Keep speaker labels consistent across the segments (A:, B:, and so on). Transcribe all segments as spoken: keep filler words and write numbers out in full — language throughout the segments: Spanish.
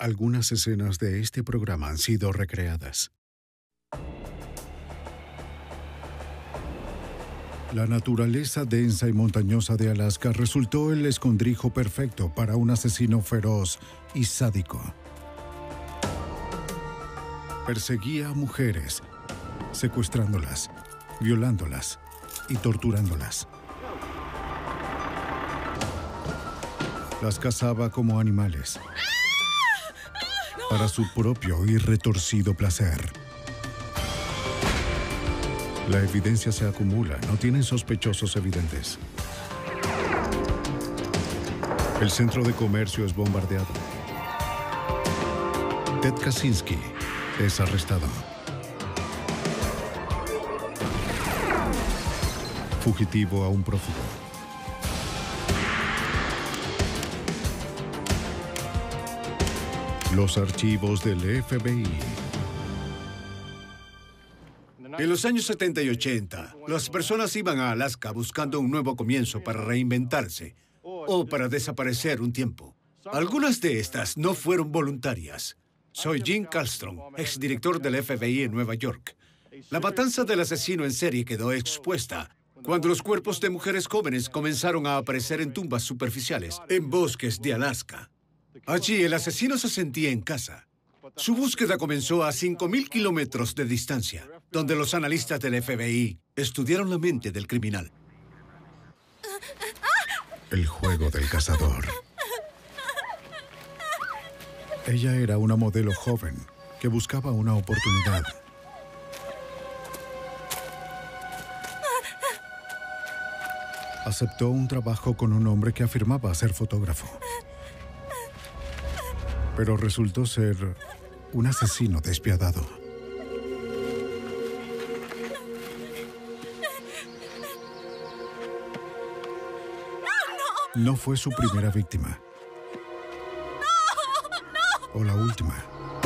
A: Algunas escenas de este programa han sido recreadas. La naturaleza densa y montañosa de Alaska resultó el escondrijo perfecto para un asesino feroz y sádico. Perseguía a mujeres, secuestrándolas, violándolas y torturándolas. Las cazaba como animales, para su propio y retorcido placer. La evidencia se acumula, no tienen sospechosos evidentes. El centro de comercio es bombardeado. Ted Kaczynski es arrestado. Fugitivo a un prófugo. Los archivos del F B I.
B: En los años setenta y ochenta, las personas iban a Alaska buscando un nuevo comienzo para reinventarse o para desaparecer un tiempo. Algunas de estas no fueron voluntarias. Soy Jim Kallstrom, exdirector del F B I en Nueva York. La matanza del asesino en serie quedó expuesta cuando los cuerpos de mujeres jóvenes comenzaron a aparecer en tumbas superficiales en bosques de Alaska. Allí el asesino se sentía en casa. Su búsqueda comenzó a cinco mil kilómetros de distancia, donde los analistas del F B I estudiaron la mente del criminal.
A: El juego del cazador. Ella era una modelo joven que buscaba una oportunidad. Aceptó un trabajo con un hombre que afirmaba ser fotógrafo. Pero resultó ser un asesino despiadado. No fue su primera víctima. O la última.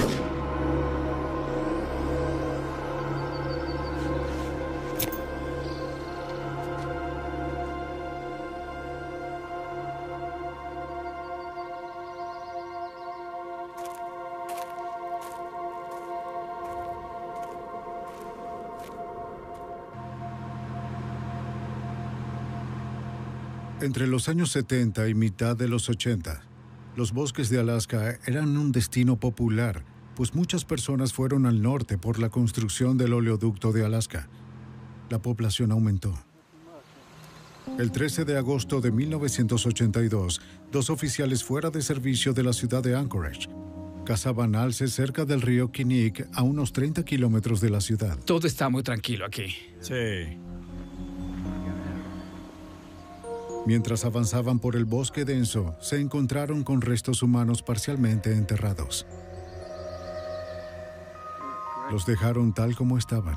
A: Entre los años setenta y mitad de los ochenta, los bosques de Alaska eran un destino popular, pues muchas personas fueron al norte por la construcción del oleoducto de Alaska. La población aumentó. El trece de agosto de mil novecientos ochenta y dos, dos oficiales fuera de servicio de la ciudad de Anchorage cazaban alces cerca del río Kinnick, a unos treinta kilómetros de la ciudad.
C: Todo está muy tranquilo aquí.
D: Sí.
A: Mientras avanzaban por el bosque denso, se encontraron con restos humanos parcialmente enterrados. Los dejaron tal como estaban.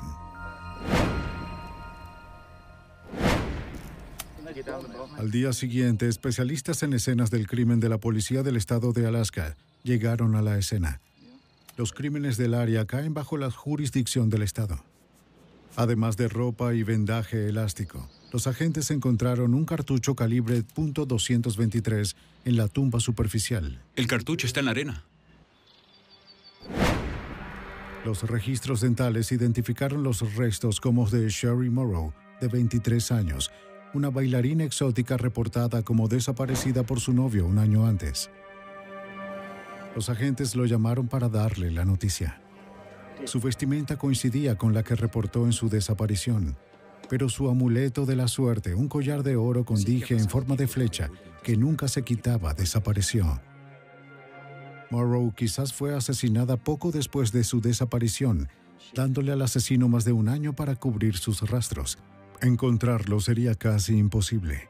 A: Al día siguiente, especialistas en escenas del crimen de la policía del estado de Alaska llegaron a la escena. Los crímenes del área caen bajo la jurisdicción del estado. Además de ropa y vendaje elástico, los agentes encontraron un cartucho calibre punto doscientos veintitrés en la tumba superficial.
E: El cartucho está en la arena.
A: Los registros dentales identificaron los restos como de Sherry Morrow, de veintitrés años, una bailarina exótica reportada como desaparecida por su novio un año antes. Los agentes lo llamaron para darle la noticia. Su vestimenta coincidía con la que reportó en su desaparición, pero su amuleto de la suerte, un collar de oro con dije en forma de flecha que nunca se quitaba, desapareció. Morrow quizás fue asesinada poco después de su desaparición, dándole al asesino más de un año para cubrir sus rastros. Encontrarlo sería casi imposible.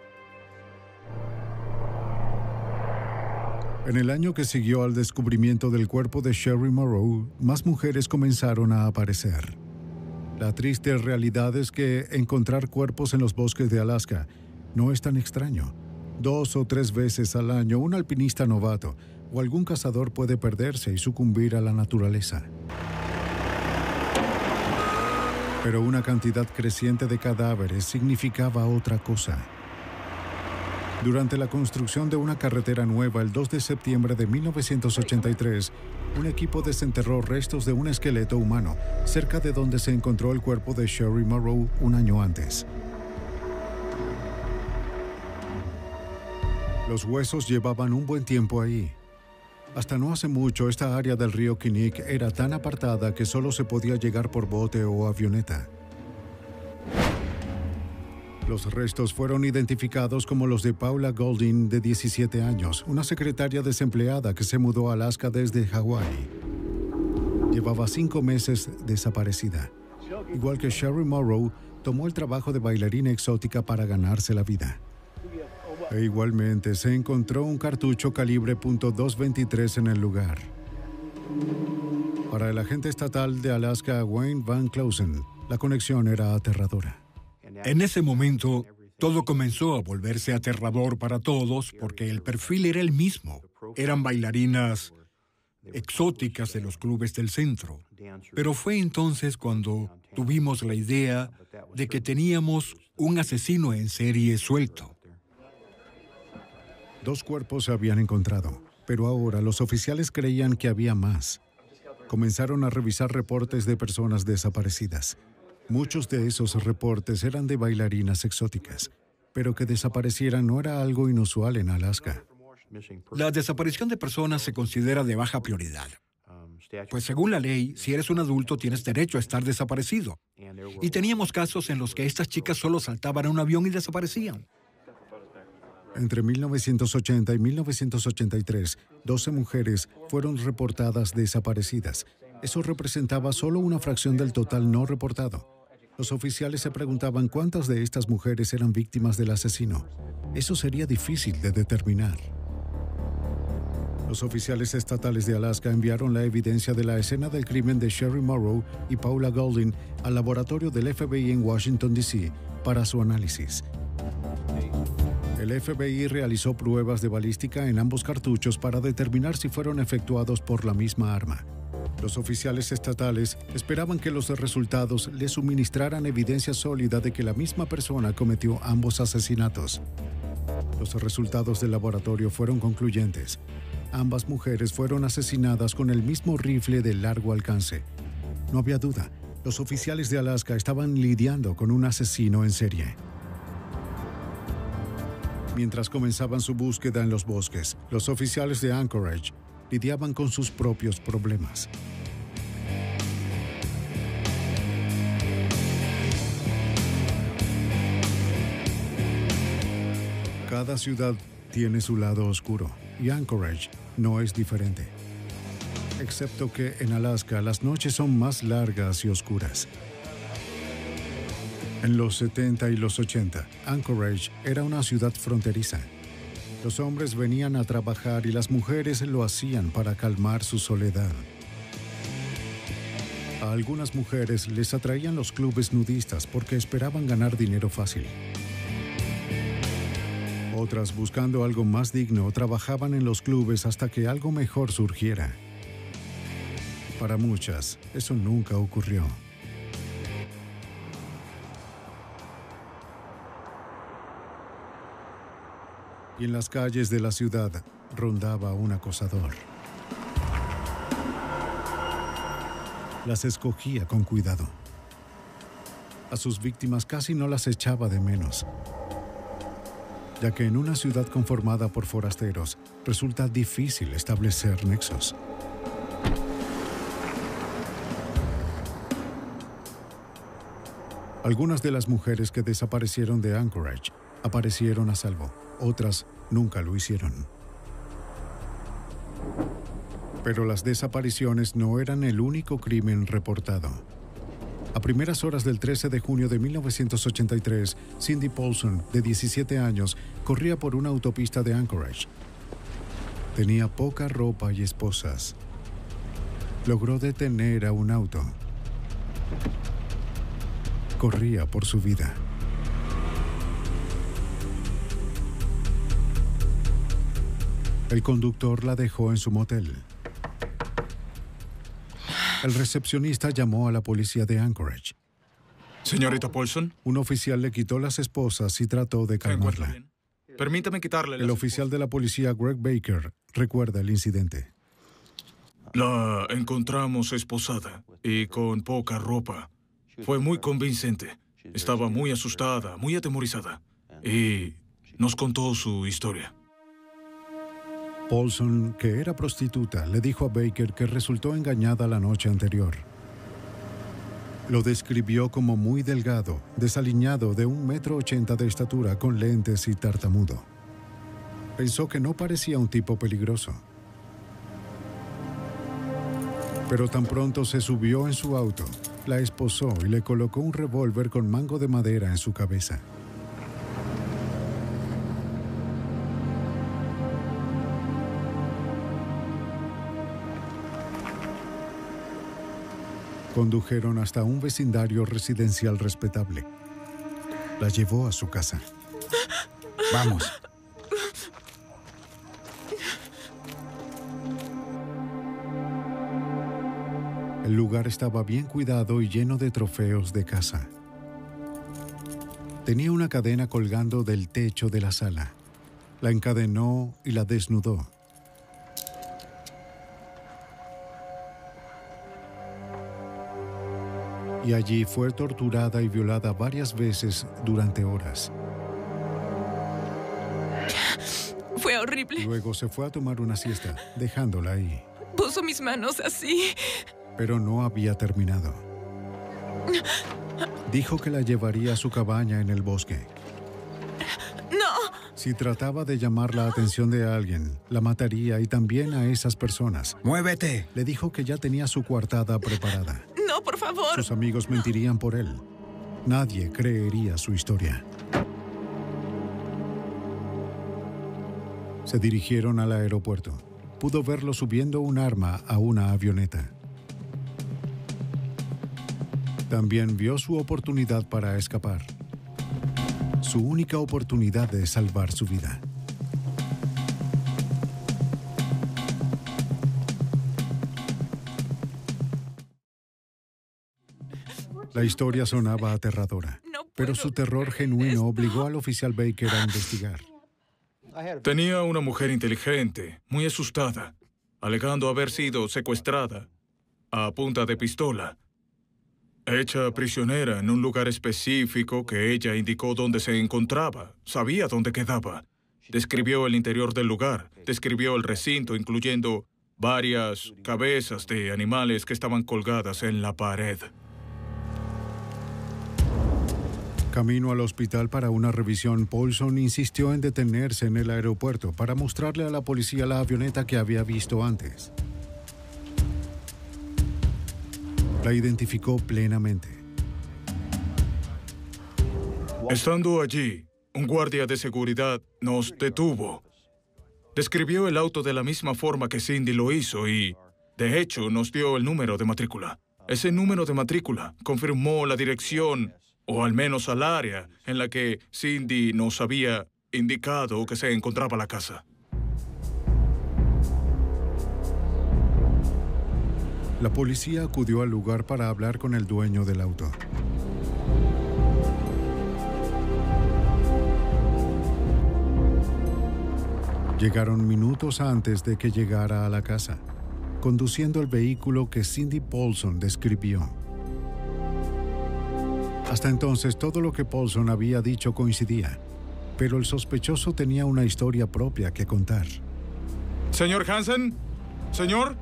A: En el año que siguió al descubrimiento del cuerpo de Sherry Morrow, más mujeres comenzaron a aparecer. La triste realidad es que encontrar cuerpos en los bosques de Alaska no es tan extraño. Dos o tres veces al año, un alpinista novato o algún cazador puede perderse y sucumbir a la naturaleza. Pero una cantidad creciente de cadáveres significaba otra cosa. Durante la construcción de una carretera nueva el dos de septiembre de mil novecientos ochenta y tres, un equipo desenterró restos de un esqueleto humano cerca de donde se encontró el cuerpo de Sherry Morrow un año antes. Los huesos llevaban un buen tiempo ahí. Hasta no hace mucho, esta área del río Kinnick era tan apartada que solo se podía llegar por bote o avioneta. Los restos fueron identificados como los de Paula Golding, de diecisiete años, una secretaria desempleada que se mudó a Alaska desde Hawái. Llevaba cinco meses desaparecida. Igual que Sherry Morrow, tomó el trabajo de bailarina exótica para ganarse la vida. E igualmente se encontró un cartucho calibre punto dos veintitrés en el lugar. Para el agente estatal de Alaska, Wayne Van Clausen, la conexión era aterradora.
C: En ese momento, todo comenzó a volverse aterrador para todos porque el perfil era el mismo. Eran bailarinas exóticas de los clubes del centro. Pero fue entonces cuando tuvimos la idea de que teníamos un asesino en serie suelto.
A: Dos cuerpos se habían encontrado, pero ahora los oficiales creían que había más. Comenzaron a revisar reportes de personas desaparecidas. Muchos de esos reportes eran de bailarinas exóticas, pero que desaparecieran no era algo inusual en Alaska.
C: La desaparición de personas se considera de baja prioridad. Pues según la ley, si eres un adulto tienes derecho a estar desaparecido. Y teníamos casos en los que estas chicas solo saltaban a un avión y desaparecían.
A: Entre mil novecientos ochenta y mil novecientos ochenta y tres, doce mujeres fueron reportadas desaparecidas. Eso representaba solo una fracción del total no reportado. Los oficiales se preguntaban cuántas de estas mujeres eran víctimas del asesino. Eso sería difícil de determinar. Los oficiales estatales de Alaska enviaron la evidencia de la escena del crimen de Sherry Morrow y Paula Golding al laboratorio del F B I en Washington, D C para su análisis. El F B I realizó pruebas de balística en ambos cartuchos para determinar si fueron efectuados por la misma arma. Los oficiales estatales esperaban que los resultados les suministraran evidencia sólida de que la misma persona cometió ambos asesinatos. Los resultados del laboratorio fueron concluyentes. Ambas mujeres fueron asesinadas con el mismo rifle de largo alcance. No había duda, los oficiales de Alaska estaban lidiando con un asesino en serie. Mientras comenzaban su búsqueda en los bosques, los oficiales de Anchorage lidiaban con sus propios problemas. Cada ciudad tiene su lado oscuro, y Anchorage no es diferente. Excepto que en Alaska las noches son más largas y oscuras. En los setenta y los ochenta, Anchorage era una ciudad fronteriza. Los hombres venían a trabajar y las mujeres lo hacían para calmar su soledad. A algunas mujeres les atraían los clubes nudistas porque esperaban ganar dinero fácil. Otras, buscando algo más digno, trabajaban en los clubes hasta que algo mejor surgiera. Para muchas, eso nunca ocurrió. Y en las calles de la ciudad rondaba un acosador. Las escogía con cuidado. A sus víctimas casi no las echaba de menos, ya que en una ciudad conformada por forasteros resulta difícil establecer nexos. Algunas de las mujeres que desaparecieron de Anchorage aparecieron a salvo. Otras nunca lo hicieron. Pero las desapariciones no eran el único crimen reportado. A primeras horas del trece de junio de mil novecientos ochenta y tres, Cindy Paulson, de diecisiete años, corría por una autopista de Anchorage. Tenía poca ropa y esposas. Logró detener a un auto. Corría por su vida. El conductor la dejó en su motel. El recepcionista llamó a la policía de Anchorage.
D: Señorita Paulson.
A: Un oficial le quitó las esposas y trató de calmarla.
D: Permítame quitarle las
A: El oficial de la policía, Greg Baker, recuerda el incidente.
D: La encontramos esposada y con poca ropa. Fue muy convincente. Estaba muy asustada, muy atemorizada. Y nos contó su historia.
A: Paulson, que era prostituta, le dijo a Baker que resultó engañada la noche anterior. Lo describió como muy delgado, desaliñado, de un metro ochenta de estatura, con lentes y tartamudo. Pensó que no parecía un tipo peligroso. Pero tan pronto se subió en su auto, la esposó y le colocó un revólver con mango de madera en su cabeza. Condujeron hasta un vecindario residencial respetable. La llevó a su casa.
E: Vamos.
A: El lugar estaba bien cuidado y lleno de trofeos de caza. Tenía una cadena colgando del techo de la sala. La encadenó y la desnudó. Y allí fue torturada y violada varias veces durante horas.
F: Fue horrible.
A: Luego se fue a tomar una siesta, dejándola ahí.
F: Puso mis manos así.
A: Pero no había terminado. Dijo que la llevaría a su cabaña en el bosque.
F: ¡No!
A: Si trataba de llamar la atención de alguien, la mataría y también a esas personas.
E: ¡Muévete!
A: Le dijo que ya tenía su coartada preparada.
F: ¡No, por favor!
A: Sus amigos mentirían por él. Nadie creería su historia. Se dirigieron al aeropuerto. Pudo verlo subiendo un arma a una avioneta. También vio su oportunidad para escapar. Su única oportunidad de salvar su vida. La historia sonaba aterradora, pero su terror genuino obligó al oficial Baker a investigar.
D: Tenía una mujer inteligente, muy asustada, alegando haber sido secuestrada a punta de pistola. Hecha prisionera en un lugar específico que ella indicó dónde se encontraba. Sabía dónde quedaba. Describió el interior del lugar. Describió el recinto, incluyendo varias cabezas de animales que estaban colgadas en la pared.
A: Camino al hospital para una revisión, Paulson insistió en detenerse en el aeropuerto para mostrarle a la policía la avioneta que había visto antes. La identificó plenamente.
D: Estando allí, un guardia de seguridad nos detuvo. Describió el auto de la misma forma que Cindy lo hizo y, de hecho, nos dio el número de matrícula. Ese número de matrícula confirmó la dirección, o al menos al área, en la que Cindy nos había indicado que se encontraba la casa.
A: La policía acudió al lugar para hablar con el dueño del auto. Llegaron minutos antes de que llegara a la casa, conduciendo el vehículo que Cindy Paulson describió. Hasta entonces, todo lo que Paulson había dicho coincidía, pero el sospechoso tenía una historia propia que contar.
D: ¿Señor Hansen? ¿Señor?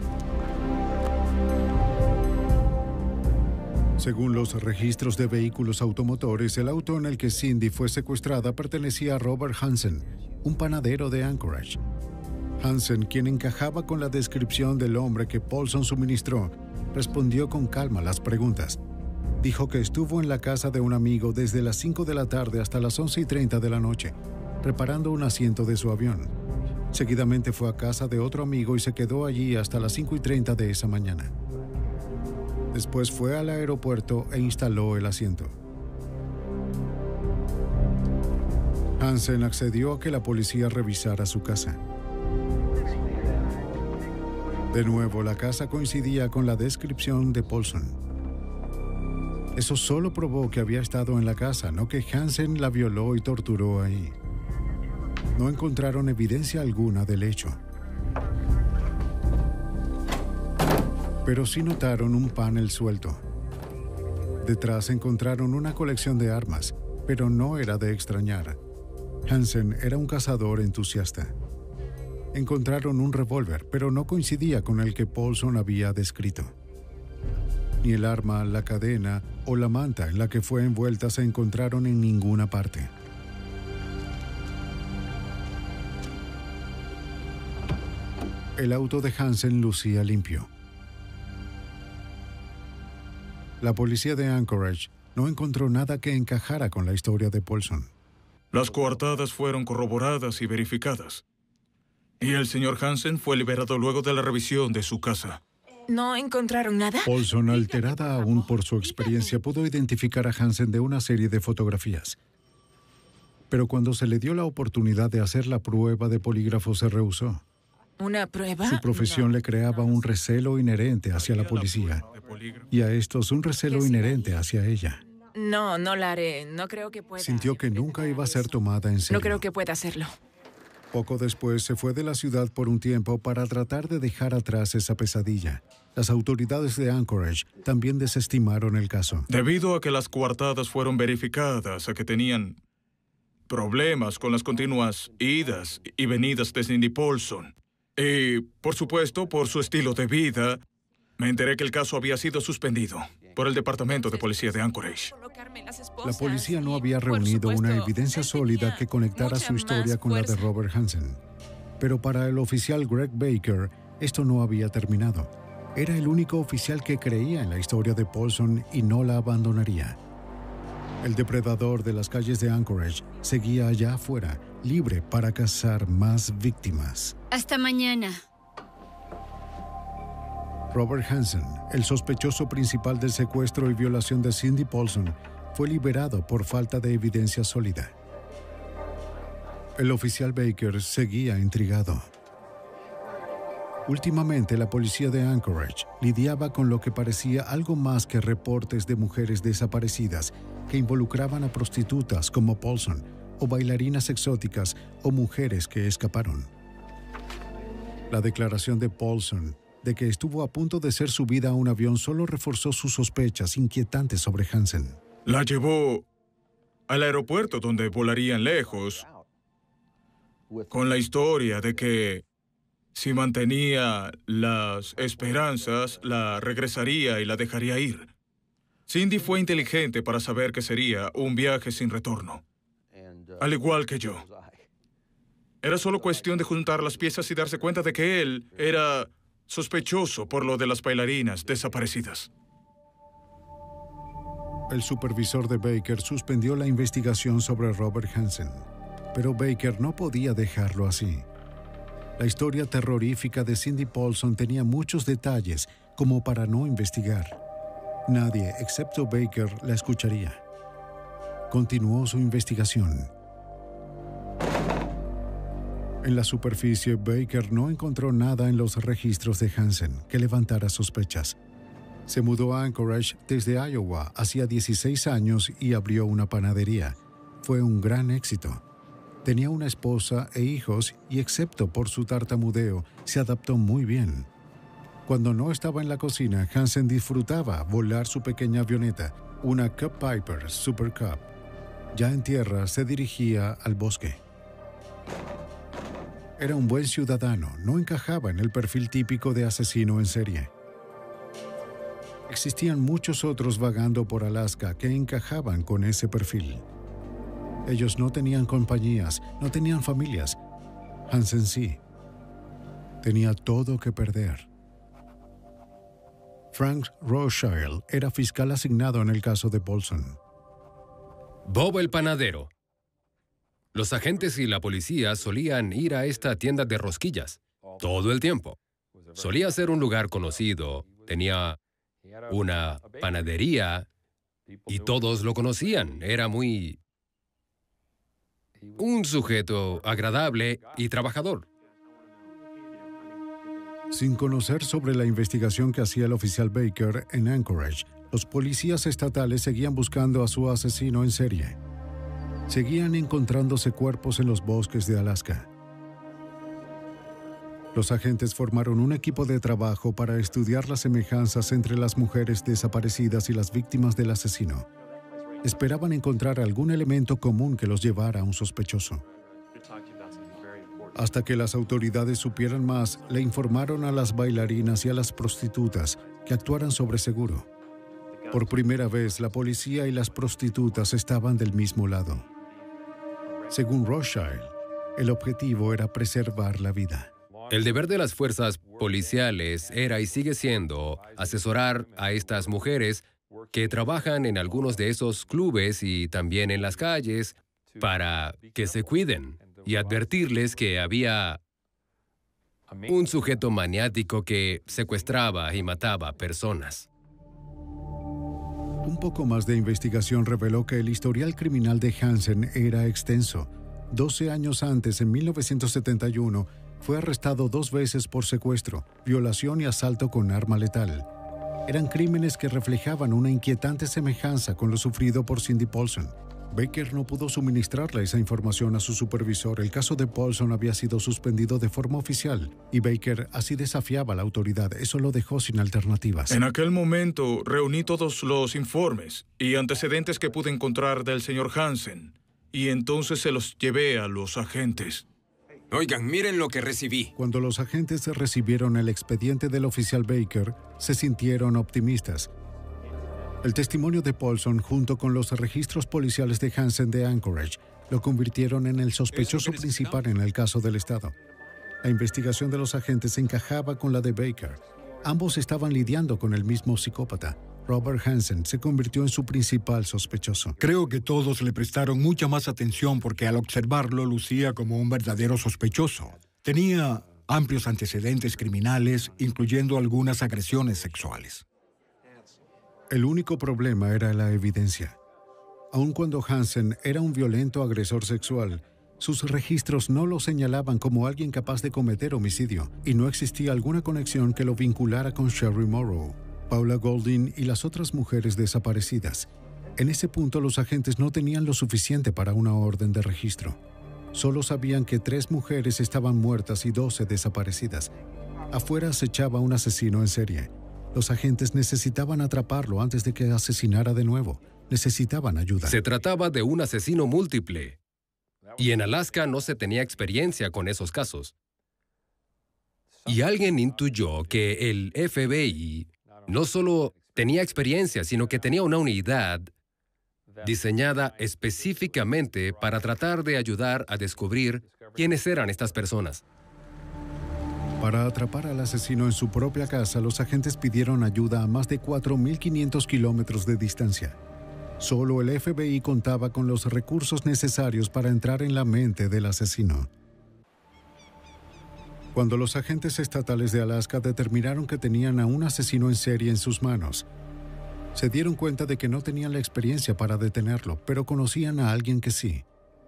A: Según los registros de vehículos automotores, el auto en el que Cindy fue secuestrada pertenecía a Robert Hansen, un panadero de Anchorage. Hansen, quien encajaba con la descripción del hombre que Paulson suministró, respondió con calma las preguntas. Dijo que estuvo en la casa de un amigo desde las cinco de la tarde hasta las once y treinta de la noche, reparando un asiento de su avión. Seguidamente fue a casa de otro amigo y se quedó allí hasta las cinco y treinta de esa mañana. Después fue al aeropuerto e instaló el asiento. Hansen accedió a que la policía revisara su casa. De nuevo, la casa coincidía con la descripción de Paulson. Eso solo probó que había estado en la casa, no que Hansen la violó y torturó ahí. No encontraron evidencia alguna del hecho. Pero sí notaron un panel suelto. Detrás encontraron una colección de armas, pero no era de extrañar. Hansen era un cazador entusiasta. Encontraron un revólver, pero no coincidía con el que Paulson había descrito. Ni el arma, la cadena o la manta en la que fue envuelta se encontraron en ninguna parte. El auto de Hansen lucía limpio. La policía de Anchorage no encontró nada que encajara con la historia de Paulson.
D: Las coartadas fueron corroboradas y verificadas. Y el señor Hansen fue liberado luego de la revisión de su casa.
F: ¿No encontraron nada?
A: Paulson, alterada aún por su experiencia, pudo identificar a Hansen de una serie de fotografías. Pero cuando se le dio la oportunidad de hacer la prueba de polígrafo, se rehusó.
F: ¿Una prueba?
A: Su profesión le creaba un recelo inherente hacia la policía. Y a estos un recelo inherente hacia ella.
F: No, no la haré. No creo que pueda.
A: Sintió que nunca iba a ser tomada en serio.
F: No creo que pueda hacerlo.
A: Poco después se fue de la ciudad por un tiempo para tratar de dejar atrás esa pesadilla. Las autoridades de Anchorage también desestimaron el caso.
D: Debido a que las coartadas fueron verificadas, a que tenían problemas con las continuas idas y venidas de Cindy Paulson. Y, por supuesto, por su estilo de vida, me enteré que el caso había sido suspendido por el Departamento de Policía de Anchorage.
A: La policía no había reunido una evidencia sólida que conectara su historia con la de Robert Hansen. Pero para el oficial Greg Baker, esto no había terminado. Era el único oficial que creía en la historia de Paulson y no la abandonaría. El depredador de las calles de Anchorage seguía allá afuera, libre para cazar más víctimas.
G: Hasta mañana.
A: Robert Hansen, el sospechoso principal del secuestro y violación de Cindy Paulson, fue liberado por falta de evidencia sólida. El oficial Baker seguía intrigado. Últimamente, la policía de Anchorage lidiaba con lo que parecía algo más que reportes de mujeres desaparecidas que involucraban a prostitutas como Paulson, o bailarinas exóticas, o mujeres que escaparon. La declaración de Paulson de que estuvo a punto de ser subida a un avión solo reforzó sus sospechas inquietantes sobre Hansen.
D: La llevó al aeropuerto donde volarían lejos, con la historia de que si mantenía las esperanzas, la regresaría y la dejaría ir. Cindy fue inteligente para saber que sería un viaje sin retorno, al igual que yo. Era solo cuestión de juntar las piezas y darse cuenta de que él era sospechoso por lo de las bailarinas desaparecidas.
A: El supervisor de Baker suspendió la investigación sobre Robert Hansen, pero Baker no podía dejarlo así. La historia terrorífica de Cindy Paulson tenía muchos detalles como para no investigar. Nadie, excepto Baker, la escucharía. Continuó su investigación. En la superficie, Baker no encontró nada en los registros de Hansen que levantara sospechas. Se mudó a Anchorage desde Iowa hacía dieciséis años y abrió una panadería. Fue un gran éxito. Tenía una esposa e hijos y, excepto por su tartamudeo, se adaptó muy bien. Cuando no estaba en la cocina, Hansen disfrutaba volar su pequeña avioneta, una Cup Piper Super Cup. Ya en tierra, se dirigía al bosque. Era un buen ciudadano, no encajaba en el perfil típico de asesino en serie. Existían muchos otros vagando por Alaska que encajaban con ese perfil. Ellos no tenían compañías, no tenían familias. Hansen sí. Tenía todo que perder. Frank Rothschild era fiscal asignado en el caso de Paulson.
H: Bob el panadero. Los agentes y la policía solían ir a esta tienda de rosquillas todo el tiempo. Solía ser un lugar conocido, tenía una panadería y todos lo conocían. Era muy... un sujeto agradable y trabajador.
A: Sin conocer sobre la investigación que hacía el oficial Baker en Anchorage, los policías estatales seguían buscando a su asesino en serie. Seguían encontrándose cuerpos en los bosques de Alaska. Los agentes formaron un equipo de trabajo para estudiar las semejanzas entre las mujeres desaparecidas y las víctimas del asesino. Esperaban encontrar algún elemento común que los llevara a un sospechoso. Hasta que las autoridades supieran más, le informaron a las bailarinas y a las prostitutas que actuaran sobre seguro. Por primera vez, la policía y las prostitutas estaban del mismo lado. Según Rothschild, el objetivo era preservar la vida.
H: El deber de las fuerzas policiales era y sigue siendo asesorar a estas mujeres que trabajan en algunos de esos clubes y también en las calles para que se cuiden y advertirles que había un sujeto maniático que secuestraba y mataba personas.
A: Un poco más de investigación reveló que el historial criminal de Hansen era extenso. Doce años antes, en mil novecientos setenta y uno, fue arrestado dos veces por secuestro, violación y asalto con arma letal. Eran crímenes que reflejaban una inquietante semejanza con lo sufrido por Cindy Paulson. Baker no pudo suministrarle esa información a su supervisor. El caso de Paulson había sido suspendido de forma oficial y Baker así desafiaba a la autoridad. Eso lo dejó sin alternativas.
D: En aquel momento reuní todos los informes y antecedentes que pude encontrar del señor Hansen y entonces se los llevé a los agentes.
E: Oigan, miren lo que recibí.
A: Cuando los agentes recibieron el expediente del oficial Baker, se sintieron optimistas. El testimonio de Paulson, junto con los registros policiales de Hansen de Anchorage, lo convirtieron en el sospechoso principal en el caso del Estado. La investigación de los agentes encajaba con la de Baker. Ambos estaban lidiando con el mismo psicópata. Robert Hansen se convirtió en su principal sospechoso.
C: Creo que todos le prestaron mucha más atención porque al observarlo lucía como un verdadero sospechoso. Tenía amplios antecedentes criminales, incluyendo algunas agresiones sexuales.
A: El único problema era la evidencia. Aun cuando Hansen era un violento agresor sexual, sus registros no lo señalaban como alguien capaz de cometer homicidio, y no existía alguna conexión que lo vinculara con Sherry Morrow, Paula Golding y las otras mujeres desaparecidas. En ese punto, los agentes no tenían lo suficiente para una orden de registro. Solo sabían que tres mujeres estaban muertas y doce desaparecidas. Afuera acechaba un asesino en serie. Los agentes necesitaban atraparlo antes de que asesinara de nuevo. Necesitaban ayuda.
H: Se trataba de un asesino múltiple. Y en Alaska no se tenía experiencia con esos casos. Y alguien intuyó que el F B I no solo tenía experiencia, sino que tenía una unidad diseñada específicamente para tratar de ayudar a descubrir quiénes eran estas personas.
A: Para atrapar al asesino en su propia casa, los agentes pidieron ayuda a más de cuatro mil quinientos kilómetros de distancia. Solo el F B I contaba con los recursos necesarios para entrar en la mente del asesino. Cuando los agentes estatales de Alaska determinaron que tenían a un asesino en serie en sus manos, se dieron cuenta de que no tenían la experiencia para detenerlo, pero conocían a alguien que sí.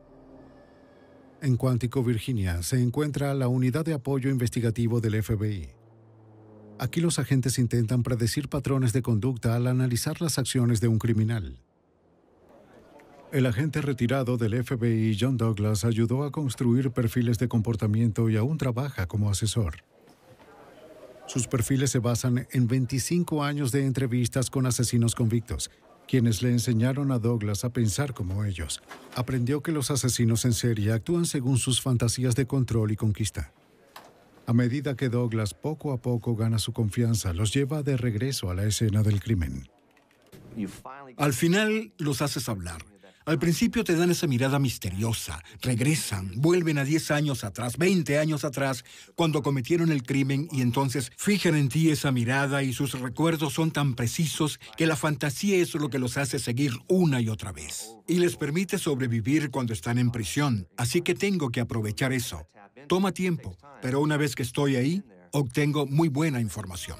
A: En Quantico, Virginia, se encuentra la Unidad de Apoyo Investigativo del F B I. Aquí los agentes intentan predecir patrones de conducta al analizar las acciones de un criminal. El agente retirado del F B I, John Douglas, ayudó a construir perfiles de comportamiento y aún trabaja como asesor. Sus perfiles se basan en veinticinco años de entrevistas con asesinos convictos, quienes le enseñaron a Douglas a pensar como ellos. Aprendió que los asesinos en serie actúan según sus fantasías de control y conquista. A medida que Douglas poco a poco gana su confianza, los lleva de regreso a la escena del crimen.
C: Al final los haces hablar. Al principio te dan esa mirada misteriosa, regresan, vuelven a diez años atrás, veinte años atrás, cuando cometieron el crimen y entonces fijan en ti esa mirada y sus recuerdos son tan precisos que la fantasía es lo que los hace seguir una y otra vez. Y les permite sobrevivir cuando están en prisión, así que tengo que aprovechar eso. Toma tiempo, pero una vez que estoy ahí, obtengo muy buena información.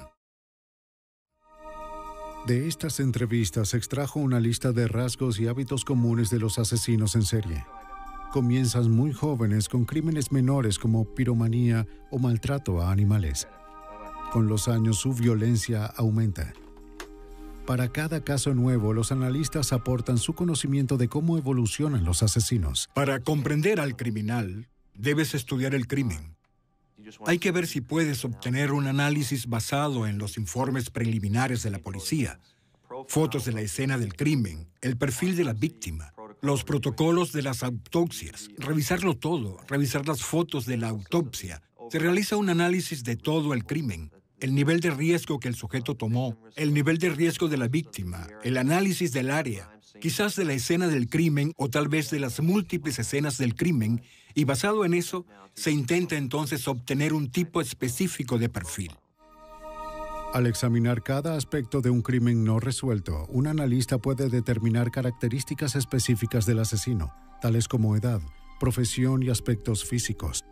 A: De estas entrevistas se extrajo una lista de rasgos y hábitos comunes de los asesinos en serie. Comienzan muy jóvenes con crímenes menores como piromanía o maltrato a animales. Con los años su violencia aumenta. Para cada caso nuevo, los analistas aportan su conocimiento de cómo evolucionan los asesinos.
C: Para comprender al criminal, debes estudiar el crimen. Hay que ver si puedes obtener un análisis basado en los informes preliminares de la policía, fotos de la escena del crimen, el perfil de la víctima, los protocolos de las autopsias, revisarlo todo, revisar las fotos de la autopsia. Se realiza un análisis de todo el crimen, el nivel de riesgo que el sujeto tomó, el nivel de riesgo de la víctima, el análisis del área, quizás de la escena del crimen o tal vez de las múltiples escenas del crimen, y basado en eso, se intenta entonces obtener un tipo específico de perfil.
A: Al examinar cada aspecto de un crimen no resuelto, un analista puede determinar características específicas del asesino, tales como edad, profesión y aspectos físicos.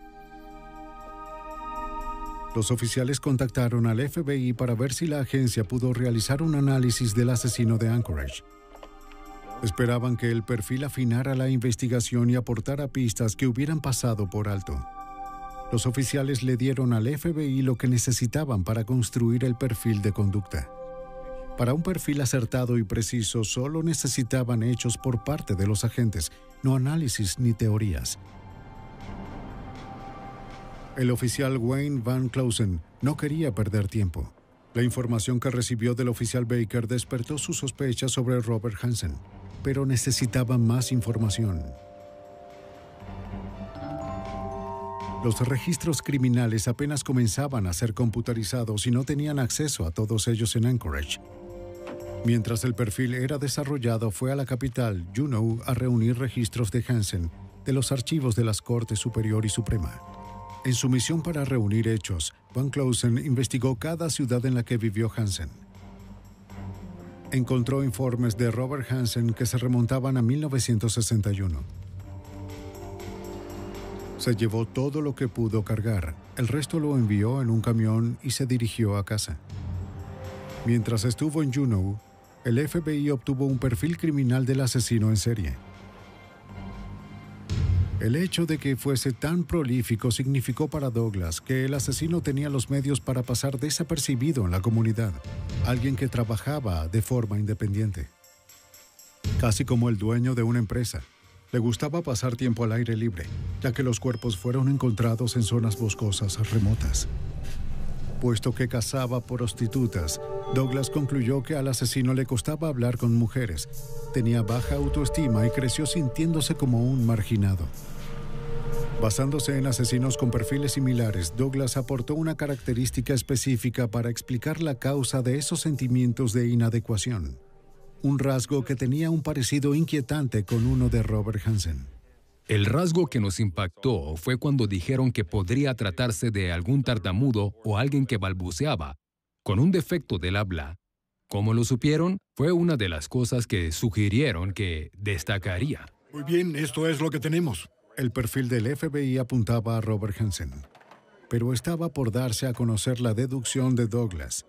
A: Los oficiales contactaron al F B I para ver si la agencia pudo realizar un análisis del asesino de Anchorage. Esperaban que el perfil afinara la investigación y aportara pistas que hubieran pasado por alto. Los oficiales le dieron al F B I lo que necesitaban para construir el perfil de conducta. Para un perfil acertado y preciso, solo necesitaban hechos por parte de los agentes, no análisis ni teorías. El oficial Wayne Van Clausen no quería perder tiempo. La información que recibió del oficial Baker despertó sus sospechas sobre Robert Hansen, pero necesitaban más información. Los registros criminales apenas comenzaban a ser computarizados y no tenían acceso a todos ellos en Anchorage. Mientras el perfil era desarrollado, fue a la capital, Juneau, a reunir registros de Hansen de los archivos de las Cortes Superior y Suprema. En su misión para reunir hechos, Van Clausen investigó cada ciudad en la que vivió Hansen. Encontró informes de Robert Hansen que se remontaban a mil novecientos sesenta y uno. Se llevó todo lo que pudo cargar, el resto lo envió en un camión y se dirigió a casa. Mientras estuvo en Juneau, el F B I obtuvo un perfil criminal del asesino en serie. El hecho de que fuese tan prolífico significó para Douglas que el asesino tenía los medios para pasar desapercibido en la comunidad, alguien que trabajaba de forma independiente. Casi como el dueño de una empresa. Le gustaba pasar tiempo al aire libre, ya que los cuerpos fueron encontrados en zonas boscosas remotas. Puesto que cazaba prostitutas, Douglas concluyó que al asesino le costaba hablar con mujeres, tenía baja autoestima y creció sintiéndose como un marginado. Basándose en asesinos con perfiles similares, Douglas aportó una característica específica para explicar la causa de esos sentimientos de inadecuación. Un rasgo que tenía un parecido inquietante con uno de Robert Hansen.
H: El rasgo que nos impactó fue cuando dijeron que podría tratarse de algún tartamudo o alguien que balbuceaba, con un defecto del habla. ¿Cómo lo supieron? Fue una de las cosas que sugirieron que destacaría.
C: Muy bien, esto es lo que tenemos.
A: El perfil del F B I apuntaba a Robert Hansen, pero estaba por darse a conocer la deducción de Douglas.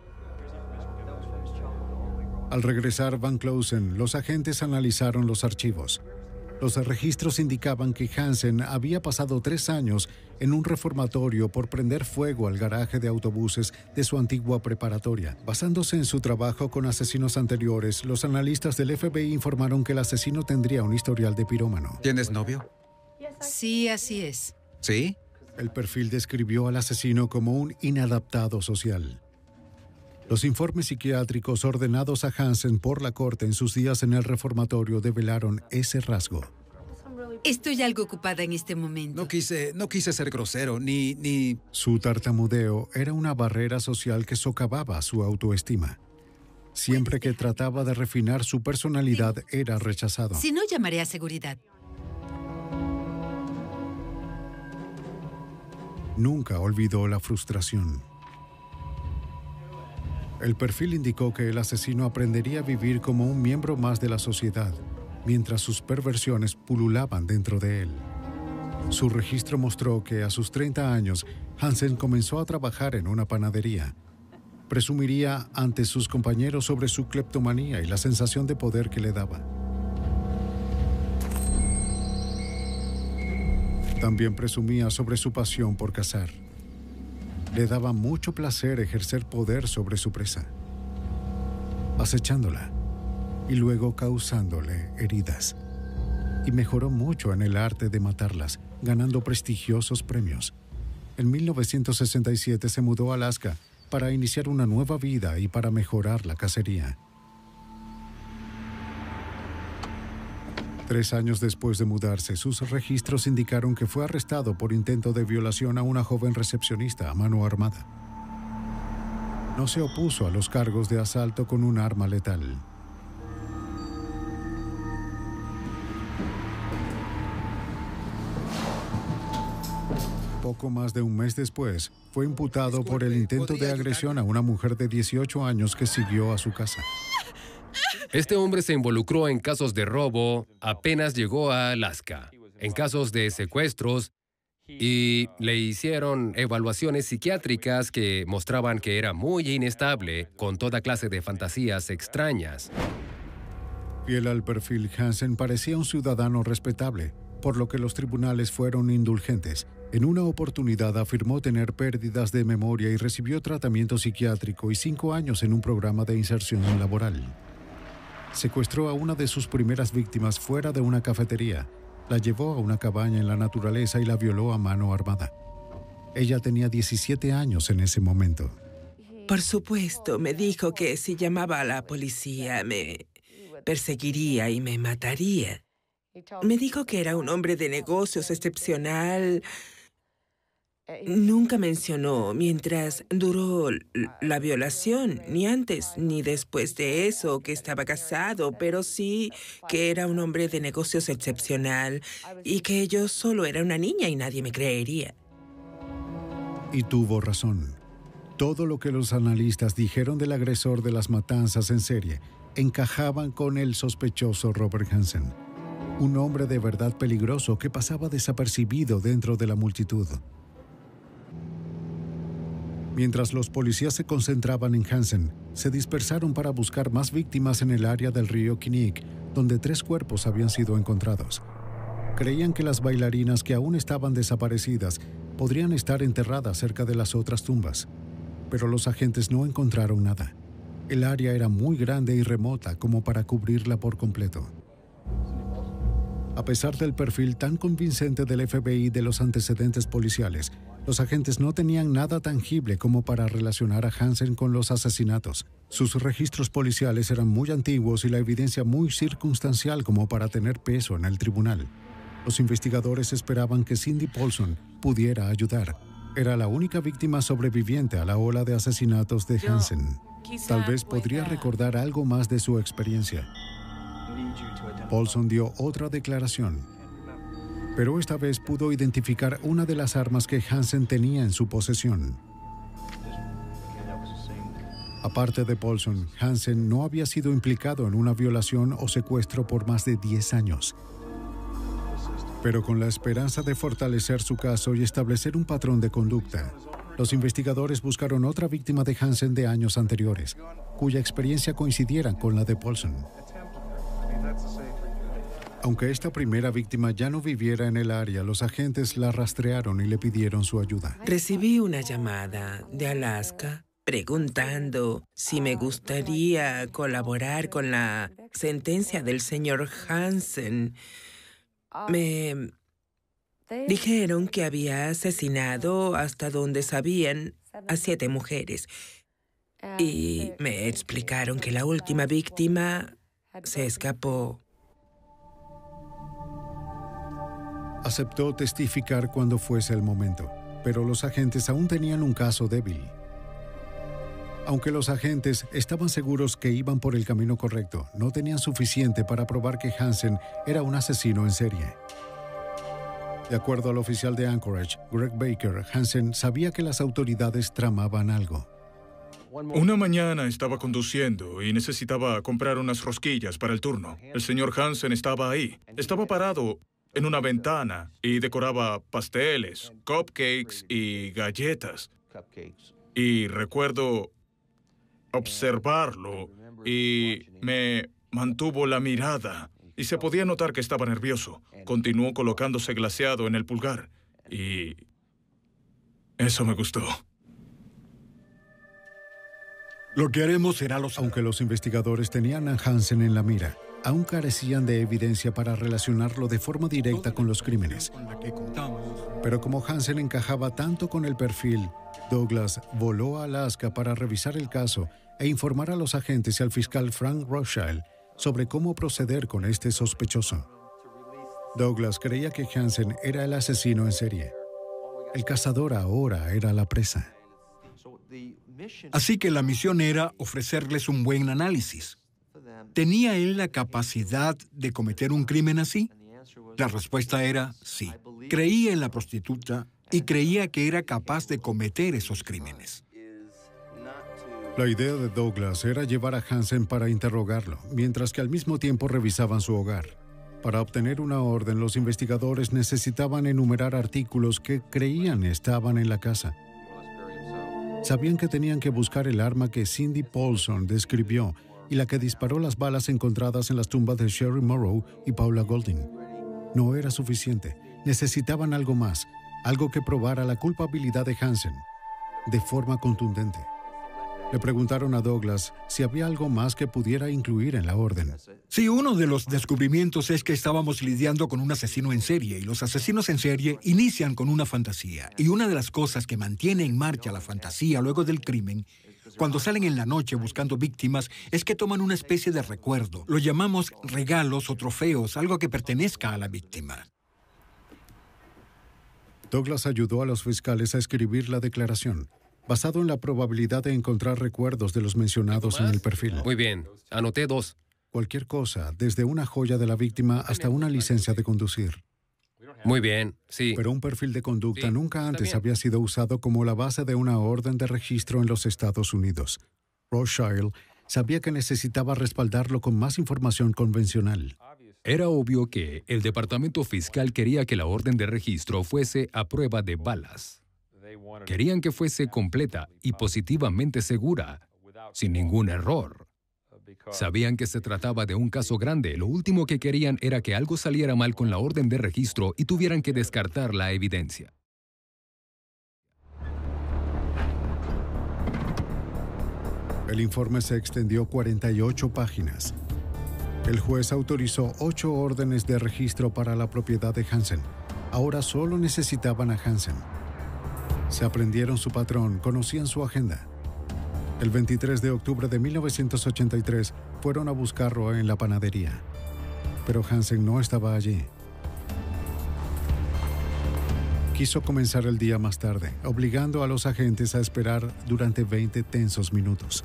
A: Al regresar Van Clausen, los agentes analizaron los archivos. Los registros indicaban que Hansen había pasado tres años en un reformatorio por prender fuego al garaje de autobuses de su antigua preparatoria. Basándose en su trabajo con asesinos anteriores, los analistas del F B I informaron que el asesino tendría un historial de pirómano.
G: ¿Tienes novio?
I: Sí, así es.
G: ¿Sí?
A: El perfil describió al asesino como un inadaptado social. Los informes psiquiátricos ordenados a Hansen por la corte en sus días en el reformatorio develaron ese rasgo.
I: Estoy algo ocupada en este momento.
G: No quise, no quise ser grosero, ni, ni...
A: Su tartamudeo era una barrera social que socavaba su autoestima. Siempre que trataba de refinar su personalidad, era rechazado.
I: Si no, llamaré a seguridad.
A: Nunca olvidó la frustración. El perfil indicó que el asesino aprendería a vivir como un miembro más de la sociedad, mientras sus perversiones pululaban dentro de él. Su registro mostró que a sus treinta años, Hansen comenzó a trabajar en una panadería. Presumiría ante sus compañeros sobre su cleptomanía y la sensación de poder que le daba. También presumía sobre su pasión por cazar. Le daba mucho placer ejercer poder sobre su presa. acechándola y luego causándole heridas. Y mejoró mucho en el arte de matarlas, ganando prestigiosos premios. En mil novecientos sesenta y siete se mudó a Alaska para iniciar una nueva vida y para mejorar la cacería. Tres años después de mudarse, sus registros indicaron que fue arrestado por intento de violación a una joven recepcionista a mano armada. No se opuso a los cargos de asalto con un arma letal. Poco más de un mes después, fue imputado por el intento de agresión a una mujer de dieciocho años que siguió a su casa.
H: Este hombre se involucró en casos de robo apenas llegó a Alaska, en casos de secuestros, y le hicieron evaluaciones psiquiátricas que mostraban que era muy inestable, con toda clase de fantasías extrañas.
A: Fiel al perfil, Hansen parecía un ciudadano respetable, por lo que los tribunales fueron indulgentes. En una oportunidad afirmó tener pérdidas de memoria y recibió tratamiento psiquiátrico y cinco años en un programa de inserción laboral. Secuestró a una de sus primeras víctimas fuera de una cafetería, la llevó a una cabaña en la naturaleza y la violó a mano armada. Ella tenía diecisiete años en ese momento.
J: Por supuesto, me dijo que si llamaba a la policía me perseguiría y me mataría. Me dijo que era un hombre de negocios excepcional. Nunca mencionó mientras duró la violación, ni antes ni después de eso, que estaba casado, pero sí que era un hombre de negocios excepcional y que yo solo era una niña y nadie me creería.
A: Y tuvo razón. Todo lo que los analistas dijeron del agresor de las matanzas en serie encajaban con el sospechoso Robert Hansen, un hombre de verdad peligroso que pasaba desapercibido dentro de la multitud. Mientras los policías se concentraban en Hansen, se dispersaron para buscar más víctimas en el área del río Kinnick, donde tres cuerpos habían sido encontrados. Creían que las bailarinas que aún estaban desaparecidas podrían estar enterradas cerca de las otras tumbas, pero los agentes no encontraron nada. El área era muy grande y remota como para cubrirla por completo. A pesar del perfil tan convincente del F B I de los antecedentes policiales, los agentes no tenían nada tangible como para relacionar a Hansen con los asesinatos. Sus registros policiales eran muy antiguos y la evidencia muy circunstancial como para tener peso en el tribunal. Los investigadores esperaban que Cindy Paulson pudiera ayudar. Era la única víctima sobreviviente a la ola de asesinatos de Hansen. Tal vez podría recordar algo más de su experiencia. Paulson dio otra declaración, pero esta vez pudo identificar una de las armas que Hansen tenía en su posesión. Aparte de Paulson, Hansen no había sido implicado en una violación o secuestro por más de diez años. Pero con la esperanza de fortalecer su caso y establecer un patrón de conducta, los investigadores buscaron otra víctima de Hansen de años anteriores, cuya experiencia coincidiera con la de Paulson. Aunque esta primera víctima ya no viviera en el área, los agentes la rastrearon y le pidieron su ayuda.
J: Recibí una llamada de Alaska preguntando si me gustaría colaborar con la sentencia del señor Hansen. Me dijeron que había asesinado, hasta donde sabían, a siete mujeres. Y me explicaron que la última víctima se escapó.
A: Aceptó testificar cuando fuese el momento, pero los agentes aún tenían un caso débil. Aunque los agentes estaban seguros que iban por el camino correcto, no tenían suficiente para probar que Hansen era un asesino en serie. De acuerdo al oficial de Anchorage, Greg Baker, Hansen sabía que las autoridades tramaban algo.
D: Una mañana estaba conduciendo y necesitaba comprar unas rosquillas para el turno. El señor Hansen estaba ahí. Estaba parado en una ventana y decoraba pasteles, cupcakes y galletas. Y recuerdo observarlo y me mantuvo la mirada y se podía notar que estaba nervioso. Continuó colocándose glaseado en el pulgar y eso me gustó.
C: Lo que haremos será los...
A: Aunque los investigadores tenían a Hansen en la mira, aún carecían de evidencia para relacionarlo de forma directa con los crímenes. Pero como Hansen encajaba tanto con el perfil, Douglas voló a Alaska para revisar el caso e informar a los agentes y al fiscal Frank Rothschild sobre cómo proceder con este sospechoso. Douglas creía que Hansen era el asesino en serie. El cazador ahora era la presa.
C: Así que la misión era ofrecerles un buen análisis. ¿Tenía él la capacidad de cometer un crimen así? La respuesta era sí. Creía en la prostituta y creía que era capaz de cometer esos crímenes.
A: La idea de Douglas era llevar a Hansen para interrogarlo, mientras que al mismo tiempo revisaban su hogar. Para obtener una orden, los investigadores necesitaban enumerar artículos que creían estaban en la casa. Sabían que tenían que buscar el arma que Cindy Paulson describió y la que disparó las balas encontradas en las tumbas de Sherry Morrow y Paula Golding. No era suficiente. Necesitaban algo más, algo que probara la culpabilidad de Hansen, de forma contundente. Le preguntaron a Douglas si había algo más que pudiera incluir en la orden.
C: Sí, uno de los descubrimientos es que estábamos lidiando con un asesino en serie, y los asesinos en serie inician con una fantasía. Y una de las cosas que mantiene en marcha la fantasía luego del crimen, cuando salen en la noche buscando víctimas, es que toman una especie de recuerdo. Lo llamamos regalos o trofeos, algo que pertenezca a la víctima.
A: Douglas ayudó a los fiscales a escribir la declaración, basado en la probabilidad de encontrar recuerdos de los mencionados en el perfil.
H: Muy bien, anoté dos.
A: Cualquier cosa, desde una joya de la víctima hasta una licencia de conducir.
H: Muy bien, sí.
A: Pero un perfil de conducta
H: Sí,
A: nunca
H: está
A: antes
H: bien.
A: había sido usado como la base de una orden de registro en los Estados Unidos. Rothschild sabía que necesitaba respaldarlo con más información convencional.
H: Era obvio que el departamento fiscal quería que la orden de registro fuese a prueba de balas. Querían que fuese completa y positivamente segura, sin ningún error. Sabían que se trataba de un caso grande. Lo último que querían era que algo saliera mal con la orden de registro y tuvieran que descartar la evidencia.
A: El informe se extendió cuarenta y ocho páginas. El juez autorizó ocho órdenes de registro para la propiedad de Hansen. Ahora solo necesitaban a Hansen. Se aprendieron su patrón, conocían su agenda. El veintitrés de octubre de mil novecientos ochenta y tres fueron a buscarlo en la panadería. Pero Hansen no estaba allí. Quiso comenzar el día más tarde, obligando a los agentes a esperar durante veinte tensos minutos.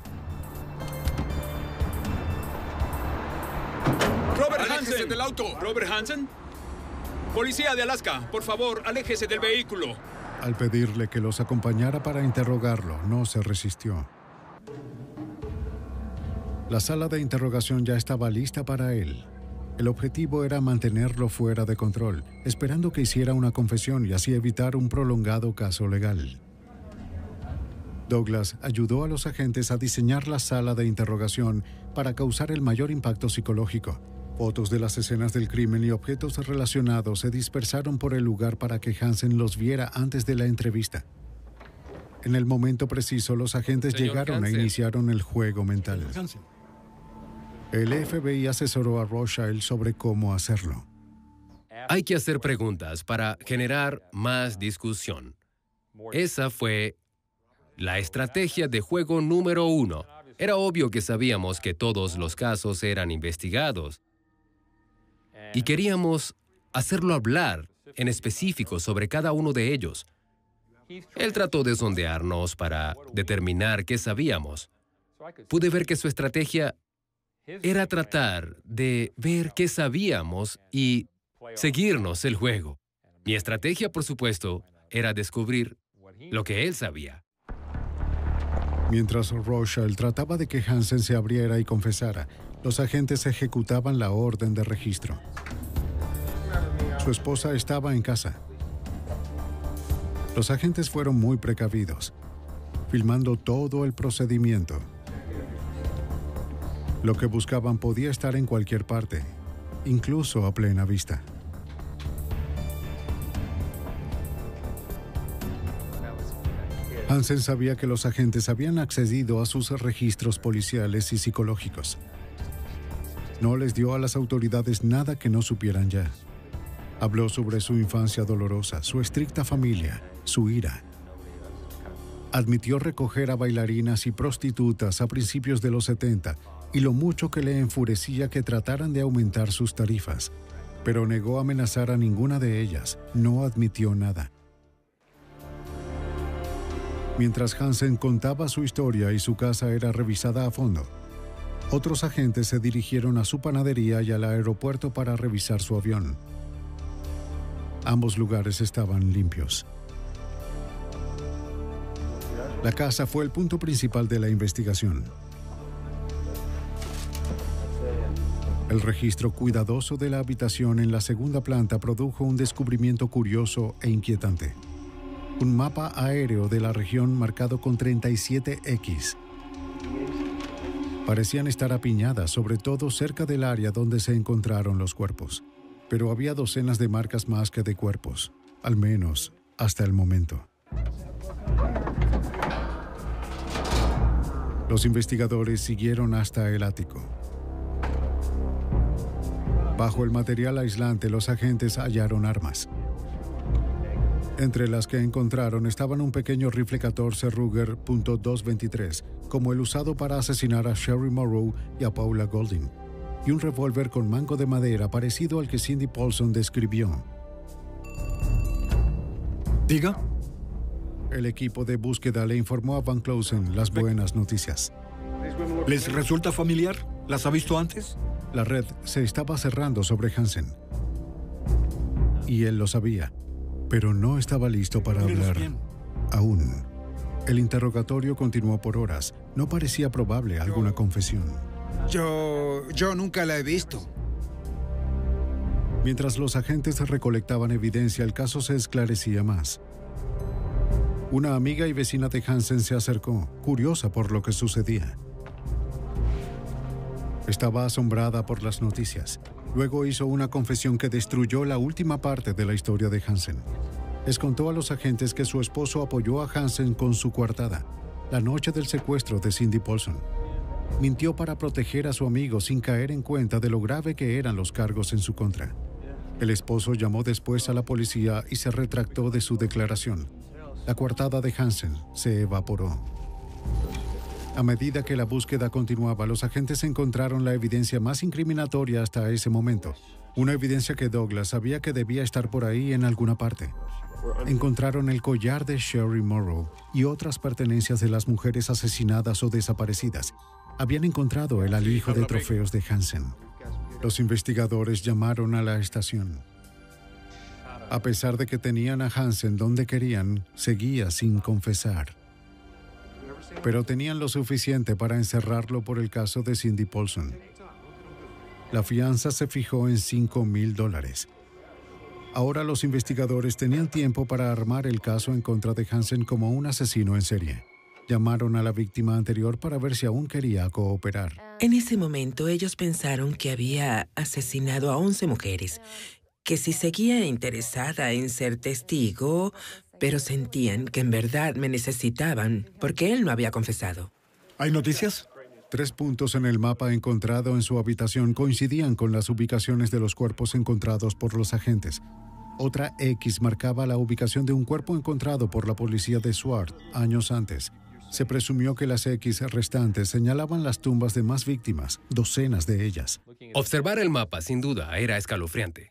K: ¡Robert
E: ¡Aléjese
K: Hansen!
E: del auto!
K: ¿Robert Hansen? Policía de Alaska, por favor, aléjese del vehículo.
A: Al pedirle que los acompañara para interrogarlo, no se resistió. La sala de interrogación ya estaba lista para él. El objetivo era mantenerlo fuera de control, esperando que hiciera una confesión y así evitar un prolongado caso legal. Douglas ayudó a los agentes a diseñar la sala de interrogación para causar el mayor impacto psicológico. Fotos de las escenas del crimen y objetos relacionados se dispersaron por el lugar para que Hansen los viera antes de la entrevista. En el momento preciso, los agentes
H: Señor
A: llegaron
H: Hansen.
A: e iniciaron el juego mental. El F B I asesoró a Rothschild sobre cómo hacerlo.
H: Hay que hacer preguntas para generar más discusión. Esa fue la estrategia de juego número uno. Era obvio que sabíamos que todos los casos eran investigados y queríamos hacerlo hablar en específico sobre cada uno de ellos. Él trató de sondearnos para determinar qué sabíamos. Pude ver que su estrategia era tratar de ver qué sabíamos y seguirnos el juego. Mi estrategia, por supuesto, era descubrir lo que él sabía.
A: Mientras Rothschild trataba de que Hansen se abriera y confesara, los agentes ejecutaban la orden de registro. Su esposa estaba en casa. Los agentes fueron muy precavidos, filmando todo el procedimiento. Lo que buscaban podía estar en cualquier parte, incluso a plena vista. Hansen sabía que los agentes habían accedido a sus registros policiales y psicológicos. No les dio a las autoridades nada que no supieran ya. Habló sobre su infancia dolorosa, su estricta familia, su ira. Admitió recoger a bailarinas y prostitutas a principios de los setenta y lo mucho que le enfurecía que trataran de aumentar sus tarifas, pero negó amenazar a ninguna de ellas. No admitió nada. Mientras Hansen contaba su historia y su casa era revisada a fondo, otros agentes se dirigieron a su panadería y al aeropuerto para revisar su avión. Ambos lugares estaban limpios. La casa fue el punto principal de la investigación. El registro cuidadoso de la habitación en la segunda planta produjo un descubrimiento curioso e inquietante. Un mapa aéreo de la región marcado con treinta y siete equis. Parecían estar apiñadas, sobre todo cerca del área donde se encontraron los cuerpos. Pero había docenas de marcas más que de cuerpos, al menos hasta el momento. Los investigadores siguieron hasta el ático. Bajo el material aislante, los agentes hallaron armas. Entre las que encontraron estaban un pequeño rifle catorce Ruger punto doscientos veintitrés, como el usado para asesinar a Sherry Morrow y a Paula Golding, y un revólver con mango de madera parecido al que Cindy Paulson describió.
C: ¿Diga?
A: El equipo de búsqueda le informó a Van Closen las buenas noticias.
C: ¿Les resulta familiar? ¿Las ha visto antes?
A: La red se estaba cerrando sobre Hansen. Y él lo sabía, pero no estaba listo para hablar aún. El interrogatorio continuó por horas. No parecía probable alguna confesión.
G: Yo... yo nunca la he visto.
A: Mientras los agentes recolectaban evidencia, el caso se esclarecía más. Una amiga y vecina de Hansen se acercó, curiosa por lo que sucedía. Estaba asombrada por las noticias. Luego hizo una confesión que destruyó la última parte de la historia de Hansen. Les contó a los agentes que su esposo apoyó a Hansen con su coartada, la noche del secuestro de Cindy Paulson. Mintió para proteger a su amigo sin caer en cuenta de lo grave que eran los cargos en su contra. El esposo llamó después a la policía y se retractó de su declaración. La coartada de Hansen se evaporó. A medida que la búsqueda continuaba, los agentes encontraron la evidencia más incriminatoria hasta ese momento. Una evidencia que Douglas sabía que debía estar por ahí en alguna parte. Encontraron el collar de Sherry Morrow y otras pertenencias de las mujeres asesinadas o desaparecidas. Habían encontrado el alijo de trofeos de Hansen. Los investigadores llamaron a la estación. A pesar de que tenían a Hansen donde querían, seguía sin confesar. Pero tenían lo suficiente para encerrarlo por el caso de Cindy Paulson. La fianza se fijó en cinco mil dólares. Ahora los investigadores tenían tiempo para armar el caso en contra de Hansen como un asesino en serie. Llamaron a la víctima anterior para ver si aún quería cooperar.
J: En ese momento ellos pensaron que había asesinado a once mujeres, que si seguía interesada en ser testigo, pero sentían que en verdad me necesitaban porque él no había confesado.
C: ¿Hay noticias?
A: Tres puntos en el mapa encontrado en su habitación coincidían con las ubicaciones de los cuerpos encontrados por los agentes. Otra X marcaba la ubicación de un cuerpo encontrado por la policía de Swart años antes. Se presumió que las X restantes señalaban las tumbas de más víctimas, docenas de ellas.
H: Observar el mapa, sin duda, era escalofriante.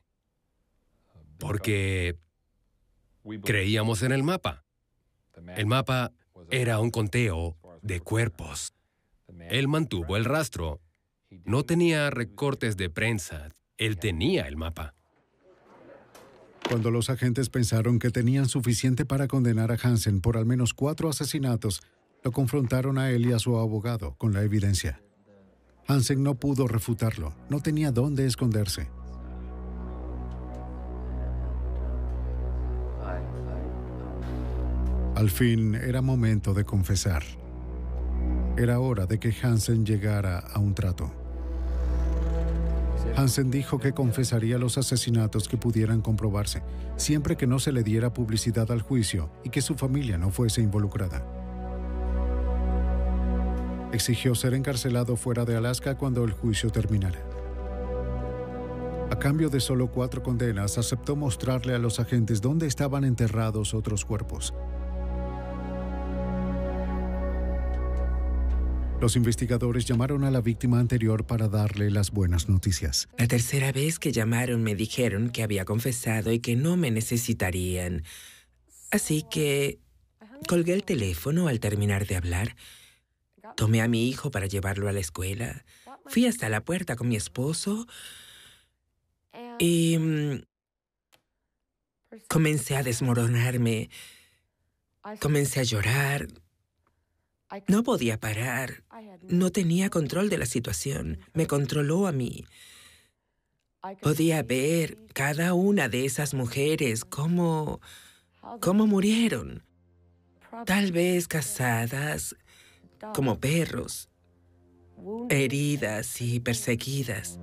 H: Porque creíamos en el mapa. El mapa era un conteo de cuerpos. Él mantuvo el rastro. No tenía recortes de prensa. Él tenía el mapa.
A: Cuando los agentes pensaron que tenían suficiente para condenar a Hansen por al menos cuatro asesinatos, lo confrontaron a él y a su abogado con la evidencia. Hansen no pudo refutarlo. No tenía dónde esconderse. Al fin, era momento de confesar. Era hora de que Hansen llegara a un trato. Hansen dijo que confesaría los asesinatos que pudieran comprobarse, siempre que no se le diera publicidad al juicio y que su familia no fuese involucrada. Exigió ser encarcelado fuera de Alaska cuando el juicio terminara. A cambio de solo cuatro condenas, aceptó mostrarle a los agentes dónde estaban enterrados otros cuerpos. Los investigadores llamaron a la víctima anterior para darle las buenas noticias.
J: La tercera vez que llamaron me dijeron que había confesado y que no me necesitarían. Así que colgué el teléfono al terminar de hablar. Tomé a mi hijo para llevarlo a la escuela. Fui hasta la puerta con mi esposo y mm, comencé a desmoronarme. Comencé a llorar. No podía parar. No tenía control de la situación. Me controló a mí. Podía ver cada una de esas mujeres cómo, cómo murieron. Tal vez cazadas como perros, heridas y perseguidas.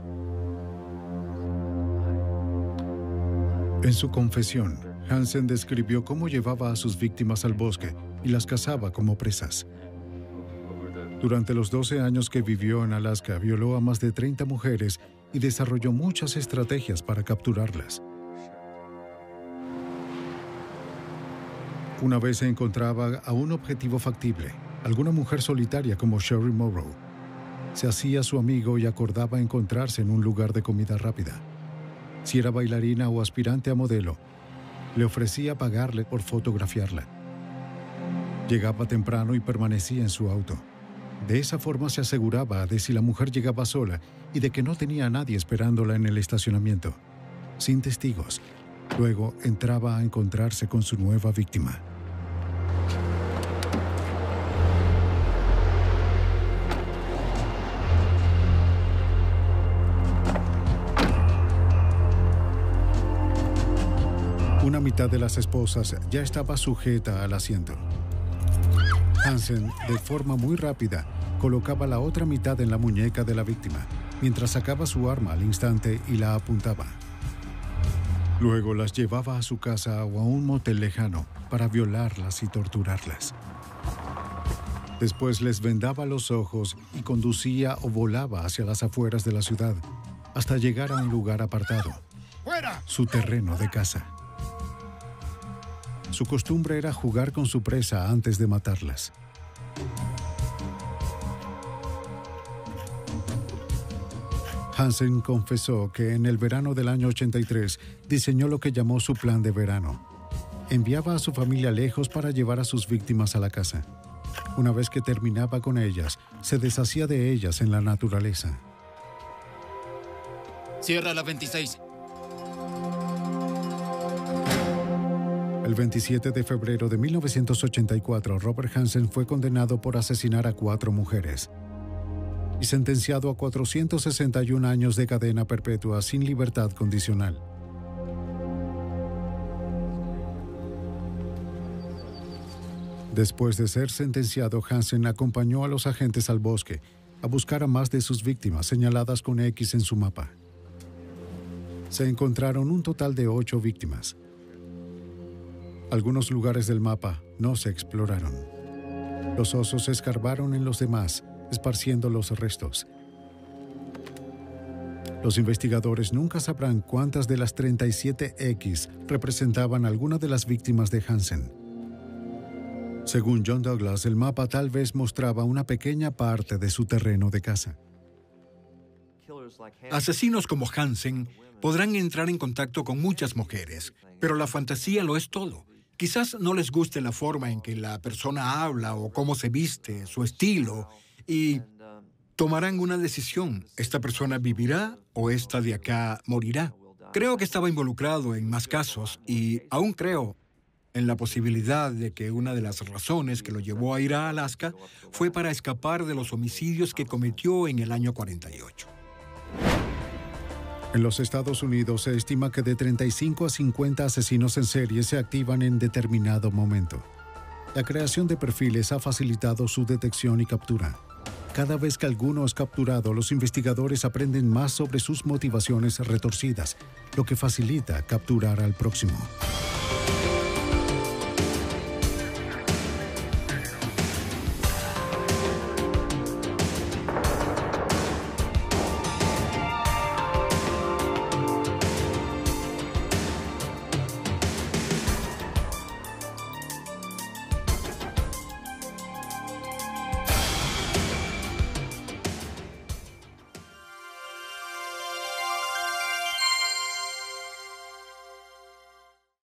A: En su confesión, Hansen describió cómo llevaba a sus víctimas al bosque y las cazaba como presas. Durante los doce años que vivió en Alaska, violó a más de treinta mujeres y desarrolló muchas estrategias para capturarlas. Una vez se encontraba a un objetivo factible, alguna mujer solitaria como Sherry Morrow. Se hacía su amigo y acordaba encontrarse en un lugar de comida rápida. Si era bailarina o aspirante a modelo, le ofrecía pagarle por fotografiarla. Llegaba temprano y permanecía en su auto. De esa forma se aseguraba de si la mujer llegaba sola y de que no tenía a nadie esperándola en el estacionamiento, sin testigos. Luego entraba a encontrarse con su nueva víctima. Una mitad de las esposas ya estaba sujeta al asiento. Hansen, de forma muy rápida, colocaba la otra mitad en la muñeca de la víctima, mientras sacaba su arma al instante y la apuntaba. Luego las llevaba a su casa o a un motel lejano para violarlas y torturarlas. Después les vendaba los ojos y conducía o volaba hacia las afueras de la ciudad, hasta llegar a un lugar apartado, su terreno de caza. Su costumbre era jugar con su presa antes de matarlas. Hansen confesó que en el verano del año ochenta y tres diseñó lo que llamó su plan de verano. Enviaba a su familia lejos para llevar a sus víctimas a la casa. Una vez que terminaba con ellas, se deshacía de ellas en la naturaleza.
L: Cierra la veintiséis.
A: El veintisiete de febrero de mil novecientos ochenta y cuatro, Robert Hansen fue condenado por asesinar a cuatro mujeres y sentenciado a cuatrocientos sesenta y un años de cadena perpetua sin libertad condicional. Después de ser sentenciado, Hansen acompañó a los agentes al bosque a buscar a más de sus víctimas señaladas con X en su mapa. Se encontraron un total de ocho víctimas. Algunos lugares del mapa no se exploraron. Los osos escarbaron en los demás, esparciendo los restos. Los investigadores nunca sabrán cuántas de las treinta y siete X representaban alguna de las víctimas de Hansen. Según John Douglas, el mapa tal vez mostraba una pequeña parte de su terreno de caza.
C: Asesinos como Hansen podrán entrar en contacto con muchas mujeres, pero la fantasía lo es todo. Quizás no les guste la forma en que la persona habla o cómo se viste, su estilo, y tomarán una decisión. ¿Esta persona vivirá o esta de acá morirá? Creo que estaba involucrado en más casos y aún creo en la posibilidad de que una de las razones que lo llevó a ir a Alaska fue para escapar de los homicidios que cometió en el año cuarenta y ocho.
A: En los Estados Unidos se estima que de treinta y cinco a cincuenta asesinos en serie se activan en determinado momento. La creación de perfiles ha facilitado su detección y captura. Cada vez que alguno es capturado, los investigadores aprenden más sobre sus motivaciones retorcidas, lo que facilita capturar al próximo.